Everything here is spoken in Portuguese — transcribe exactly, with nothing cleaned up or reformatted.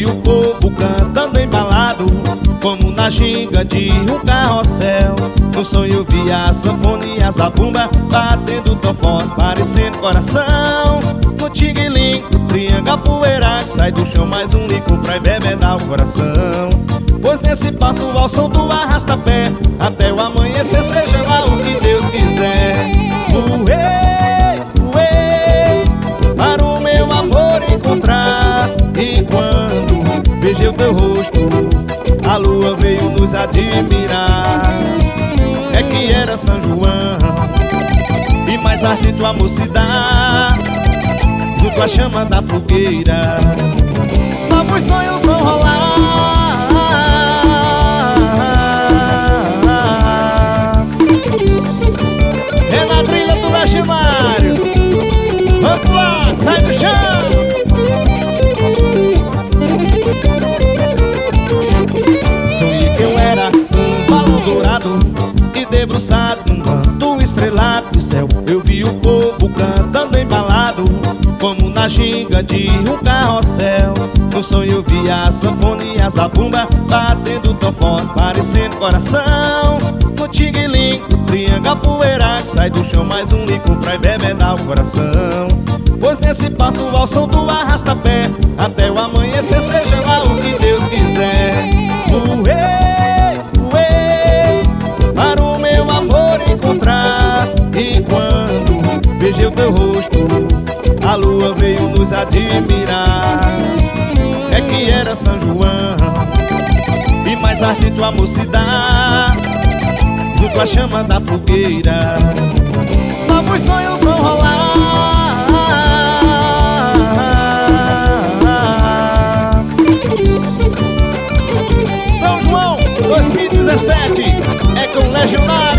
o povo cantando embalado, como na ginga de um carrossel. No sonho eu vi a sanfona e a zabumba batendo tão forte, parecendo coração. No tingue-ling, o triângulo, a poeira que sai do chão, mais um lico pra embebedar o coração. Pois nesse passo ao som do arrasta-pé, até o amanhecer, seja lá o que Deus quiser. Uê, uê, para o meu amor encontrar. E quando beijei o teu rosto, a lua veio nos admirar. É que era São João, e mais ardente o amor se dá, junto à chama da fogueira, novos sonhos vão rolar. É na trilha do Lachimares, vamos lá, sai do chão. Sonhei que eu era um balão dourado e debruçado num canto estrelado do céu. Eu vi o povo cantando embalado, como na ginga de um carrossel. No sonho eu vi a sanfona e a zabumba batendo tão forte, parecendo coração. No tingue-ling, o triângulo, a poeira que sai do chão, mais um lico pra embebedar o coração. Pois nesse passo ao som do arrasta-pé, até o amanhecer, seja lá o que Deus quiser. Uê, uê, para o meu amor encontrar. E quando beijei o teu rosto, a lua veio nos admirar. É que era São João, e mais ardente o amor se dá, junto à chama da fogueira, novos sonhos vão rolar. São João dois mil e dezessete é com Legionário.